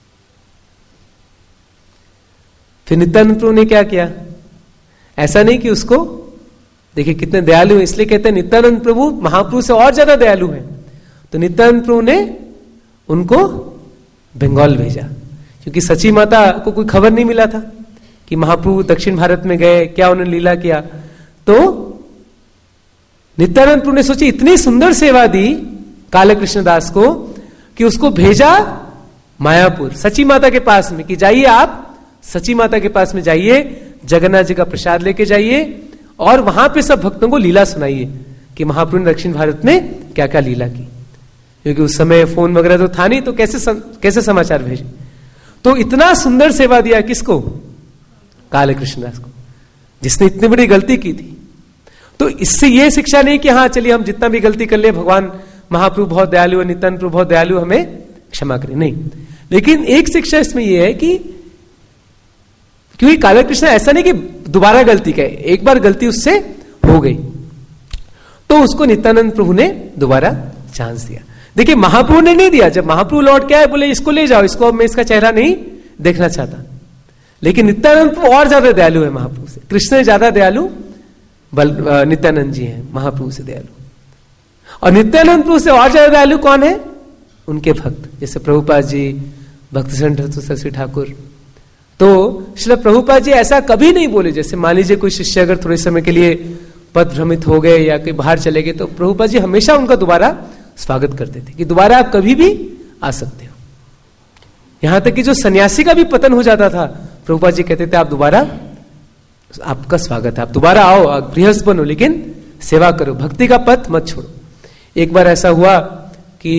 Speaker 1: फिर नित्यानंद प्रभु ने क्या किया, ऐसा नहीं कि उसको, देखिए कितने दयालु हैं, इसलिए कहते हैं नित्यानंद प्रभु महाप्रभु से और ज्यादा दयालु हैं। तो नित्यानंद प्रभु ने उनको बंगाल भेजा, क्योंकि सची माता को कोई खबर नहीं मिला था कि महाप्रभु दक्षिण भारत में गए, क्या उन्होंने लीला किया। तो नित्यानंद प्रभु ने सोची इतनी सुंदर सेवा दी काल कृष्णदास को कि उसको भेजा मायापुर सची माता के पास में, कि जाइए आप सची माता के पास में जाइए, जगन्नाथ जी का प्रसाद लेके जाइए और वहां पे सब भक्तों को लीला सुनाइए कि महाप्रभु ने दक्षिण भारत में क्या क्या लीला की। क्योंकि उस समय फोन वगैरह तो था नहीं, तो कैसे समाचार भेजे। तो इतना सुंदर सेवा दिया किसको, काल कृष्णदास को, जिसने इतनी बड़ी गलती की थी। तो इससे यह शिक्षा नहीं कि हाँ चलिए हम जितना भी गलती कर ले, भगवान महाप्रभु बहुत दयालु है, नित्यानंद प्रभु बहुत दयालु, हमें क्षमा करें, नहीं। लेकिन एक शिक्षा इसमें यह है कि क्योंकि काला कृष्ण ऐसा नहीं कि दोबारा गलती करे, एक बार गलती उससे हो गई तो उसको नित्यानंद प्रभु ने दोबारा चांस दिया। देखिए महाप्रभु ने नहीं दिया, जब महाप्रभु लौट के आए बोले इसको ले जाओ, इसको मैं इसका चेहरा नहीं देखना चाहता। लेकिन नित्यानंद प्रभु और ज्यादा दयालु है महाप्रभु से, कृष्ण ज्यादा दयालु नित्यानंद जी हैं महाप्रभु से दयालु। और नित्यानंद प्रभु से और ज्यादा दयालु कौन है, उनके भक्त, जैसे प्रभुपाद जी, भक्तचरण सरस्वती ठाकुर। तो श्रील प्रभुपाद जी ऐसा कभी नहीं बोले, जैसे मान लीजिए कोई शिष्य अगर थोड़े समय के लिए पद भ्रमित हो गए या कहीं बाहर चले गए, तो प्रभुपाद जी हमेशा उनका दोबारा स्वागत करते थे कि दोबारा आप कभी भी आ सकते हो। यहां तक कि जो सन्यासी का भी पतन हो जाता था, प्रभुपाद जी कहते थे आप दोबारा, आपका स्वागत है, आप दोबारा आओ, गृहस्थ बनो, लेकिन सेवा करो, भक्ति का पथ मत छोड़ो। एक बार ऐसा हुआ कि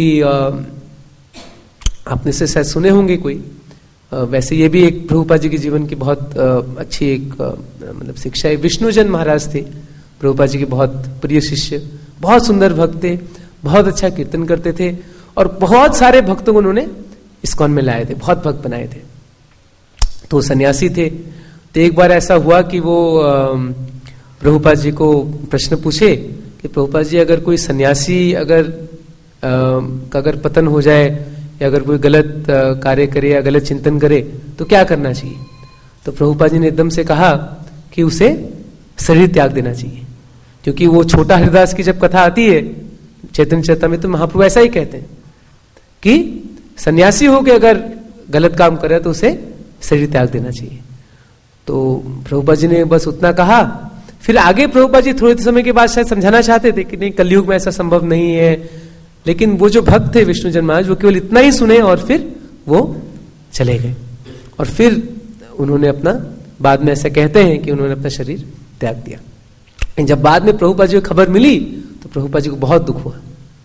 Speaker 1: आपने से शायद सुने होंगे कोई, वैसे ये भी एक प्रभुपाद जी के जीवन की बहुत अच्छी एक मतलब शिक्षा है। विष्णुजन महाराज थे प्रभुपाद जी के बहुत प्रिय शिष्य, बहुत सुंदर भक्त थे, बहुत अच्छा कीर्तन करते थे और बहुत सारे भक्तों को उन्होंने इस्कॉन में लाए थे, बहुत भक्त बनाए थे। तो सन्यासी थे। तो एक बार ऐसा हुआ कि वो प्रभुपाद जी को प्रश्न पूछे कि प्रभुपाद जी अगर कोई सन्यासी अगर पतन हो जाए या अगर कोई गलत कार्य करे या गलत चिंतन करे तो क्या करना चाहिए। तो प्रभुपाद जी ने एकदम से कहा कि उसे शरीर त्याग देना चाहिए, क्योंकि वो छोटा हरिदास की जब कथा आती है चैतन्य चरिता में, तो महाप्रभु ऐसा ही कहते हैं कि सन्यासी हो के अगर गलत काम कर रहा है तो उसे शरीर त्याग देना चाहिए। तो प्रभुपाद जी ने बस उतना कहा। फिर आगे प्रभुपाद जी थोड़े समय के बाद शायद समझाना चाहते थे कि नहीं, कलयुग में ऐसा संभव नहीं है, लेकिन वो जो भक्त थे विष्णुजन महाराज, वो केवल इतना ही सुने और फिर वो चले गए। और फिर उन्होंने अपना, बाद में ऐसा कहते हैं कि उन्होंने अपना शरीर त्याग दिया। जब बाद में प्रभुपाद जी को खबर मिली तो प्रभुपाद जी को बहुत दुख हुआ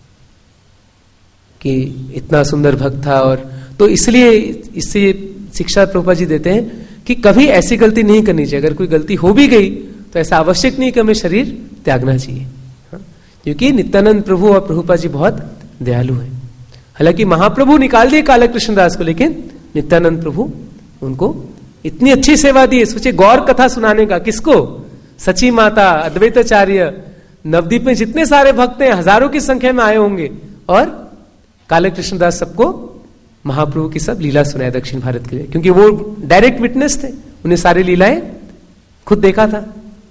Speaker 1: कि इतना सुंदर भक्त था। और तो इसलिए इससे शिक्षा प्रभुपाद जी देते हैं कि कभी ऐसी गलती नहीं करनी चाहिए। अगर कोई गलती हो भी गई तो ऐसा आवश्यक नहीं कि हमें शरीर त्यागना चाहिए, क्योंकि नित्यानंद प्रभु और प्रभुपाद जी बहुत दयालु हैं। हालांकि महाप्रभु निकाल दिए काला कृष्णदास को, लेकिन नित्यानंद प्रभु उनको इतनी अच्छी सेवा दी। सोचे गौर कथा सुनाने का, किसको? सची माता, अद्वैताचार्य, नवदीप में जितने सारे भक्त हैं हजारों की संख्या में आए होंगे, और काले कृष्णदास सबको महाप्रभु की सब लीला सुनाए दक्षिण भारत के लिए, क्योंकि वो डायरेक्ट विटनेस थे, उन्हें सारी लीलाएं खुद देखा था।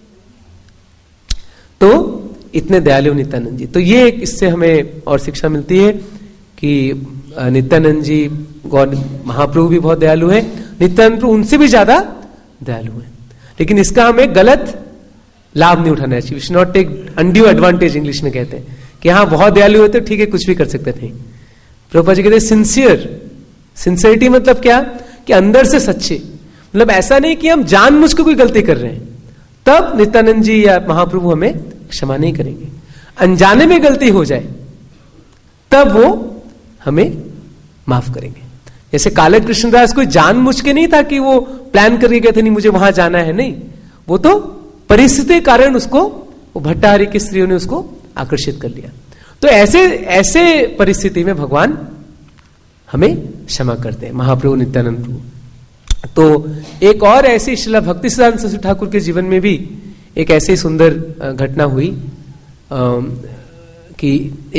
Speaker 1: तो इतने दयालु नित्यानंद जी। तो ये एक इससे हमें और शिक्षा मिलती है कि नित्यानंद जी, गौर महाप्रभु भी बहुत दयालु है, नित्यानंद प्रभु उनसे भी ज्यादा दयालु है। लेकिन इसका हमें गलत लाभ नहीं उठाना चाहिए। We should not take undue advantage, English में कहते हैं कि हाँ बहुत दयालु होते ठीक है, कुछ भी कर सकते नहीं। प्रभुपाद जी कहते हैं सिंसियरिटी मतलब क्या? कि अंदर से सच्चे, मतलब ऐसा नहीं कि हम जानबूझ के कोई गलती कर रहे हैं, तब नित्यानंद जी या महाप्रभु हमें क्षमा नहीं करेंगे। अनजाने में गलती हो जाए तब वो हमें माफ करेंगे। जैसे काले कृष्णदास कोई जानबूझ के नहीं था कि वो प्लान करके गए थे, नहीं मुझे वहां जाना है, नहीं, वो तो परिस्थिति के कारण उसको, वो भट्टाहारी की स्त्रियों ने उसको आकर्षित कर लिया। तो ऐसे परिस्थिति में भगवान हमें क्षमा करते हैं, महाप्रभु नित्यानंद प्रभु। तो एक और ऐसी श्रील भक्तिसिद्धांत सरस्वती ठाकुर के जीवन में भी एक ऐसी सुंदर घटना हुई कि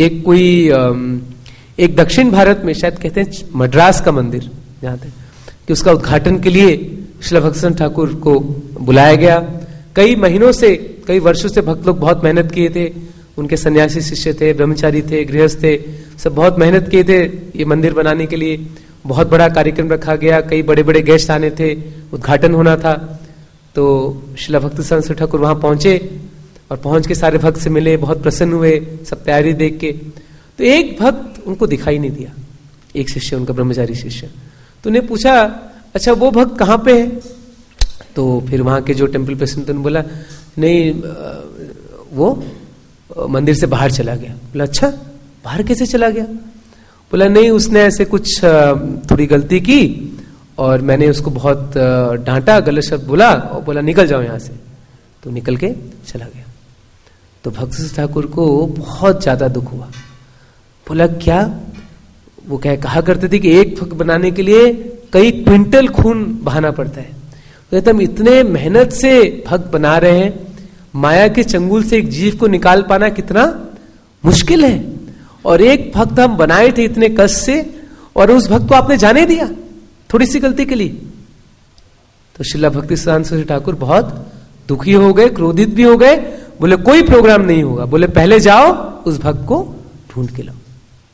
Speaker 1: एक दक्षिण भारत में, शायद कहते हैं मद्रास का मंदिर जहां तक, कि उसका उद्घाटन के लिए श्रील भक्तिसिद्धांत ठाकुर को बुलाया गया। कई महीनों से, कई वर्षों से भक्त लोग बहुत मेहनत किए थे, उनके सन्यासी शिष्य थे, ब्रह्मचारी थे, गृहस्थ थे, सब बहुत मेहनत किए थे ये मंदिर बनाने के लिए। बहुत बड़ा कार्यक्रम रखा गया, कई बड़े बड़े गेस्ट आने थे, उद्घाटन होना था। तो श्रील भक्तिसिद्धांत सरस्वती ठाकुर वहां पहुंचे और पहुंच के सारे भक्त से मिले, बहुत प्रसन्न हुए सब तैयारी देख के। तो एक भक्त उनको दिखाई नहीं दिया, एक शिष्य, उनका ब्रह्मचारी शिष्य। तो उन्हें पूछा, अच्छा वो भक्त कहाँ पे है? तो फिर वहां के जो टेम्पल प्रेसिडेंट ने बोला, नहीं वो मंदिर से बाहर चला गया। बोला अच्छा, बाहर कैसे चला गया? बोला नहीं, उसने ऐसे कुछ थोड़ी गलती की और मैंने उसको बहुत डांटा, गलत शब्द बोला और बोला निकल जाओ यहां से, तो निकल के चला गया। तो भक्तिसिद्धांत ठाकुर को बहुत ज्यादा दुख हुआ। बोला क्या? वो कहा करते थे कि एक भक्त बनाने के लिए कई क्विंटल खून बहाना पड़ता है। तो हम इतने मेहनत से भक्त बना रहे हैं, माया के चंगुल से एक जीव को निकाल पाना कितना मुश्किल है, और एक भक्त हम बनाए थे इतने कष्ट से, और उस भक्त को आपने जाने दिया थोड़ी सी गलती के लिए। तो श्रील भक्तिसिद्धांत सरस्वती ठाकुर बहुत दुखी हो गए, क्रोधित भी हो गए। बोले कोई प्रोग्राम नहीं होगा, बोले पहले जाओ उस भक्त को ढूंढ के लाओ।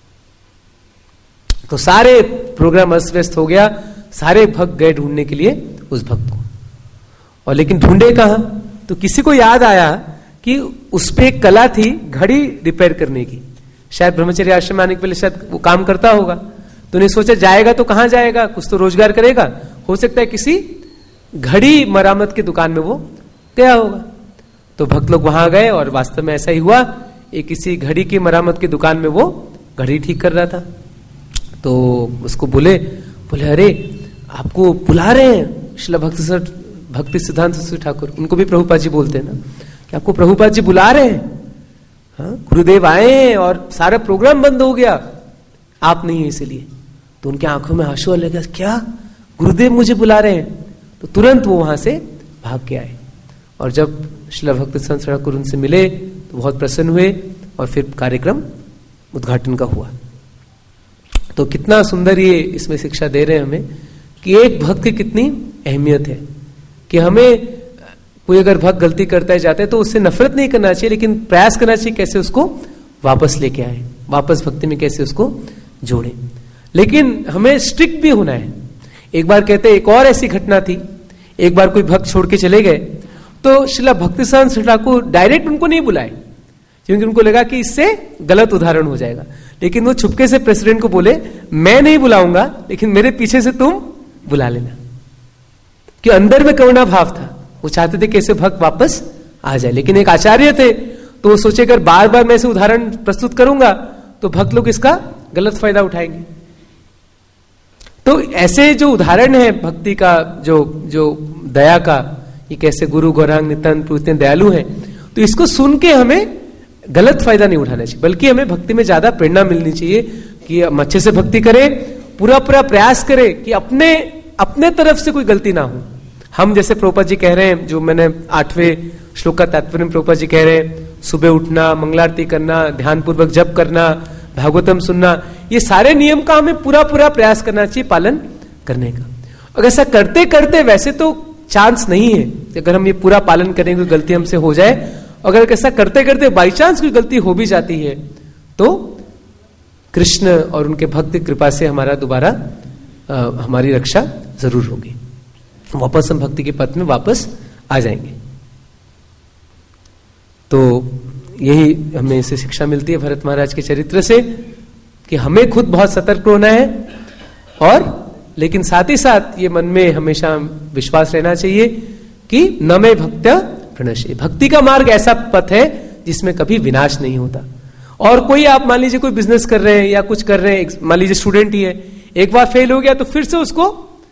Speaker 1: तो सारे प्रोग्राम अस्त व्यस्त हो गया, सारे भक्त गए ढूंढने के लिए उस भक्त को, और लेकिन ढूंढे कहां? तो किसी को याद आया कि उस पे एक कला थी घड़ी रिपेयर करने की, शायद ब्रह्मचर्य आश्रम आने के पहले शायद वो काम करता होगा। तो उन्हें सोचा जाएगा तो कहां जाएगा, कुछ तो रोजगार करेगा, हो सकता है किसी घड़ी मरामत की दुकान में वो गया होगा। तो भक्त लोग वहां गए और वास्तव में ऐसा ही हुआ, एक किसी घड़ी की मरामत की दुकान में वो घड़ी ठीक कर रहा था। तो उसको बोले अरे आपको बुला रहे हैं श्रील भक्तिसिद्धांत सरस्वती ठाकुर, उनको भी प्रभुपाद जी बोलते हैं ना, कि आपको प्रभुपाद जी बुला रहे हैं। हाँ, गुरुदेव आए हैं और सारा प्रोग्राम बंद हो गया, आप नहीं है इसलिए। तो उनके आंखों में आंसू आने लगा, क्या गुरुदेव मुझे बुला रहे हैं? तो तुरंत वो वहां से भाग के आए, और जब श्रील भक्तिसिद्धांत सरस्वती ठाकुर उनसे मिले तो बहुत प्रसन्न हुए, और फिर कार्यक्रम उद्घाटन का हुआ। तो कितना सुंदर ये इसमें शिक्षा दे रहे हैं हमें कि एक भक्त की कितनी अहमियत है, कि हमें कोई अगर भक्त गलती करता है जाता है तो उससे नफरत नहीं करना चाहिए, लेकिन प्रयास करना चाहिए कैसे उसको वापस लेके आए, वापस भक्ति में कैसे उसको जोड़े। लेकिन हमें स्ट्रिक्ट भी होना है एक बार कहते एक और ऐसी घटना थी, एक बार कोई भक्त छोड़ के चले गए, तो श्रीला भक्तिसिद्धांत ठाकुर डायरेक्ट उनको नहीं बुलाए, क्योंकि उनको लगा कि इससे गलत उदाहरण हो जाएगा। लेकिन वो छुपके से प्रेसिडेंट को बोले, मैं नहीं बुलाऊंगा, लेकिन मेरे पीछे से तुम बुला लेना। कि अंदर में करुणा भाव था, वो चाहते थे कैसे भक्त वापस आ जाए। लेकिन एक आचार्य थे, तो वो सोचे अगर बार बार मैं ऐसे उदाहरण प्रस्तुत करूंगा तो भक्त लोग इसका गलत फायदा उठाएंगे। तो ऐसे जो उदाहरण है भक्ति का, जो दया का, ये कैसे गुरु गौरांग नित्यानंद इतने दयालु हैं, तो इसको सुन के हमें गलत फायदा नहीं उठाना चाहिए, बल्कि हमें भक्ति में ज्यादा प्रेरणा मिलनी चाहिए कि हम अच्छे से भक्ति करें, पूरा प्रयास करें कि अपने तरफ से कोई गलती ना हो। हम जैसे प्रभुपाद जी कह रहे हैं, जो मैंने 8वें श्लोक का तात्पर्य प्रभुपाद जी कह रहे हैं, सुबह उठना, मंगलारती करना, ध्यान पूर्वक जप करना, भागवतम सुनना, ये सारे नियम का हमें पूरा प्रयास करना चाहिए पालन करने का। अगर ऐसा करते करते, वैसे तो चांस नहीं है अगर हम ये पूरा पालन करें कोई गलती हमसे हो जाए, अगर ऐसा करते करते बाई चांस कोई गलती हो भी जाती है तो कृष्ण और उनके भक्त कृपा से हमारा दोबारा हमारी रक्षा जरूर होगी, वापस हम भक्ति के पथ में वापस आ जाएंगे। तो यही हमें इससे शिक्षा मिलती है भरत महाराज के चरित्र से, कि हमें खुद बहुत सतर्क होना है, और लेकिन साथ ही साथ ये मन में हमेशा विश्वास रहना चाहिए कि न मैं भक्त्या प्रणश्य, भक्ति का मार्ग ऐसा पथ है जिसमें कभी विनाश नहीं होता। और कोई आप मान लीजिए कोई बिजनेस कर रहे हैं या कुछ कर रहे हैं, मान लीजिए स्टूडेंट ही है, एक बार फेल हो गया तो फिर से उसको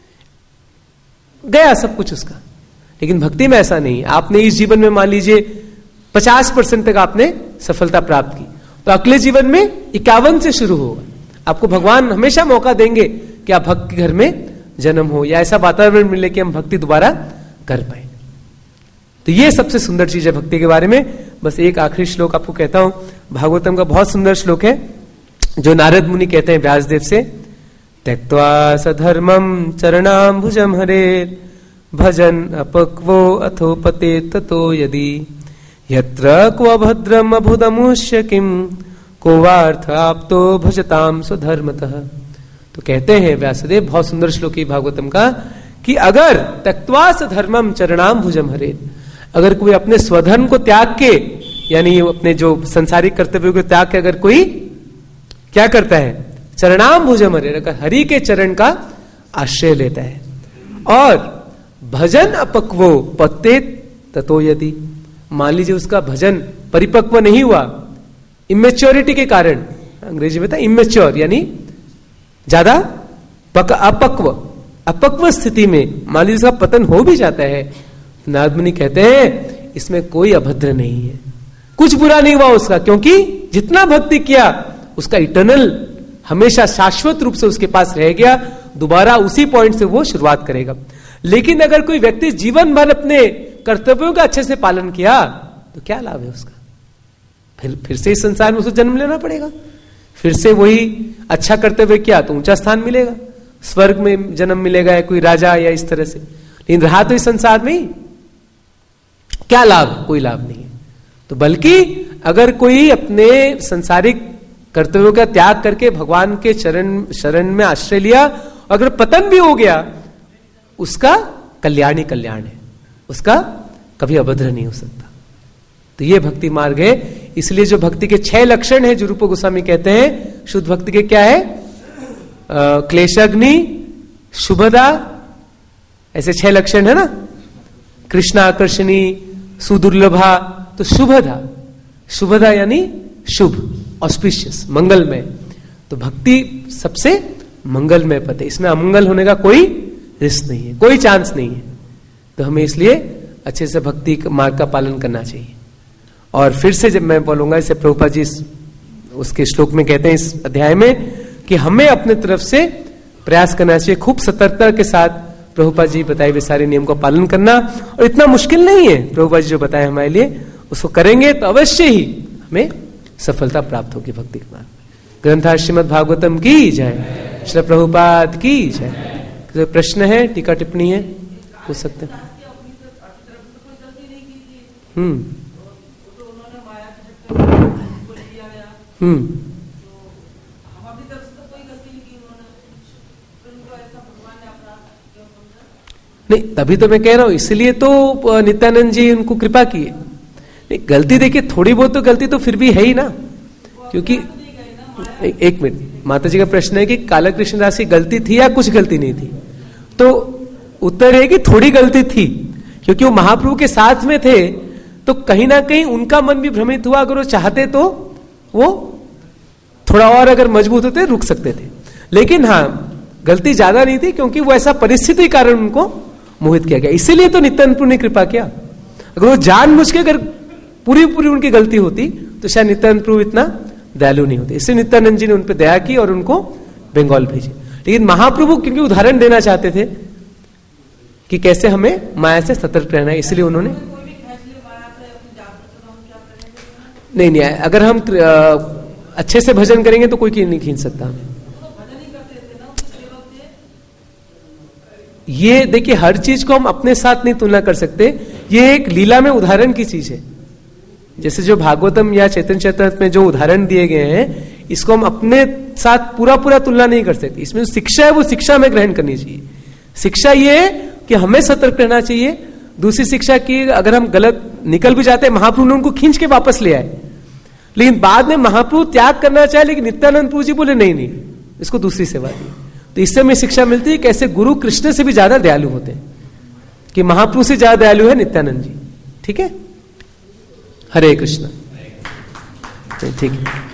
Speaker 1: गया सब कुछ उसका। लेकिन भक्ति में ऐसा नहीं, आपने इस जीवन में मान लीजिए 50% तक आपने सफलता प्राप्त की, तो अगले जीवन में 51 से शुरू होगा। आपको भगवान हमेशा मौका देंगे कि आप भक्त के घर में जन्म हो, या ऐसा वातावरण मिले कि हम भक्ति दोबारा कर पाए। तो ये सबसे सुंदर चीज है भक्ति के बारे में। बस एक आखिरी श्लोक आपको कहता हूं, भागवतम का बहुत सुंदर श्लोक है, जो नारद मुनि कहते हैं व्यासदेव से, त्यक्त्वा सधर्मम चरणाम्बुजम हरे भजन अपक्वो अथोपते ततो यदि यत्र क्व भद्रम अभुदमुष्य किम को वार्थ आप्तो भजताम स्वधर्मतः। तो कहते हैं व्यासदेव, बहुत सुंदर श्लोक है भागवतम का, कि अगर त्यक्त्वा सधर्मम चरणाम्बुजम हरे, अगर कोई अपने स्वधर्म को त्याग के, यानी अपने जो संसारिक कर्तव्यों को त्याग के अगर कोई क्या करता है, चरणाम्बुजम हरे, अगर हरि के चरण का आश्रय लेता है, और भजन अपक्वो पत्ते ततो यदि, मान लीजिए उसका भजन परिपक्व नहीं हुआ, इमेच्योरिटी के कारण, अंग्रेजी में था इमेच्योर, यानी ज्यादा अपक्व स्थिति में मान लीजिए उसका पतन हो भी जाता है, नारद मुनि कहते हैं इसमें कोई अभद्र नहीं है, कुछ बुरा नहीं हुआ उसका, क्योंकि जितना भक्ति किया उसका इटर्नल हमेशा शाश्वत रूप से उसके पास रह गया, दोबारा उसी पॉइंट से वो शुरुआत करेगा। लेकिन अगर कोई व्यक्ति जीवन भर अपने कर्तव्यों का अच्छे से पालन किया तो क्या लाभ है उसका, फिर से इस संसार में उसको जन्म लेना पड़ेगा, फिर से वही अच्छा कर्तव्य किया तो ऊंचा स्थान मिलेगा, स्वर्ग में जन्म मिलेगा या कोई राजा या इस तरह से। लेकिन रहा तो इस संसार में ही, क्या लाभ, कोई लाभ नहीं है। तो बल्कि अगर कोई अपने संसारिक कर्तव्यों का त्याग करके भगवान के शरण में आश्रय लिया, अगर पतन भी हो गया, उसका कल्याण ही कल्याण है, उसका कभी अभद्र नहीं हो सकता। तो ये भक्ति मार्ग है। इसलिए जो भक्ति के 6 लक्षण हैं जो रूप गोस्वामी कहते हैं, शुद्ध भक्ति के क्या है, क्लेशाग्नि, शुभदा, ऐसे 6 लक्षण है ना, कृष्ण आकर्षणी, सुदुर्लभा, तो शुभदा यानी शुभ, ऑस्पिशियस, मंगलमय। तो भक्ति सबसे मंगलमय पद है, इसमें अमंगल होने का कोई रिस्क नहीं है, कोई चांस नहीं है। तो हमें इसलिए अच्छे से भक्ति मार्ग का पालन करना चाहिए। और फिर से जब मैं बोलूंगा, इसे प्रभुपाद जी उसके श्लोक में कहते हैं इस अध्याय में, कि हमें अपने तरफ से प्रयास करना चाहिए, खूब सतर्कता के साथ प्रभुपाद जी बताए हुए सारे नियम का पालन करना। और इतना मुश्किल नहीं है, प्रभुपाद जी जो बताए हमारे लिए, उसको करेंगे तो अवश्य ही हमें सफलता प्राप्त होगी भक्ति के मार्ग। ग्रंथ श्रीमद् भागवतम की जय, श्री प्रभुपाद की जय। तो प्रश्न है, टीका टिप्पणी है, पूछ सकते हैं। नहीं, तभी तो मैं कह रहा हूं, इसलिए तो नित्यानंद जी उनको कृपा की है। नहीं, गलती देखिए, थोड़ी बहुत तो गलती तो फिर भी है ही ना, क्योंकि एक मिनट, माता जी का प्रश्न है कि काला कृष्ण दास की गलती थी या कुछ गलती नहीं थी, तो उत्तर है कि थोड़ी गलती थी, क्योंकि वो महाप्रभु के साथ में थे, तो कहीं ना कहीं उनका मन भी भ्रमित हुआ। अगर वो चाहते तो वो थोड़ा और अगर मजबूत होते रुक सकते थे, लेकिन हाँ, गलती ज्यादा नहीं थी, क्योंकि वो ऐसा परिस्थिति कारण उनको मोहित किया गया, इसीलिए तो नित्यानंद प्रभु ने कृपा किया। अगर वो जानबूझ के अगर पूरी उनकी गलती होती तो शायद नित्यानंद प्रभु इतना दयालु नहीं होते। इसलिए नित्यानंद जी ने उन पर दया की और उनको बंगाल भेजे। लेकिन महाप्रभु क्योंकि उदाहरण देना चाहते थे कि कैसे हमें माया से सतर्क रहना है, इसलिए उन्होंने नहीं, अगर हम अच्छे से भजन करेंगे तो कोई नहीं खींच सकता हमें। ये देखिए, हर चीज को हम अपने साथ नहीं तुलना कर सकते, ये एक लीला में उदाहरण की चीज है। जैसे जो भागवतम या चैतन्य चरितामृत में जो उदाहरण दिए गए हैं, इसको हम अपने साथ पूरा तुलना नहीं कर सकते। इसमें जो शिक्षा है वो शिक्षा हमें ग्रहण करनी चाहिए। शिक्षा ये है कि हमें सतर्क रहना चाहिए। दूसरी शिक्षा की, अगर हम गलत निकल भी जाते हैं, महाप्रभु ने उनको खींच के वापस ले आए, लेकिन बाद में महाप्रभु त्याग करना चाहे, लेकिन नित्यानंद प्रभु जी बोले नहीं, इसको दूसरी सेवा दी। तो इससे हमें शिक्षा मिलती है कैसे गुरु कृष्ण से भी ज्यादा दयालु होते हैं, कि महाप्रभु से ज्यादा दयालु है नित्यानंद जी। ठीक है, हरे कृष्ण। ठीक है।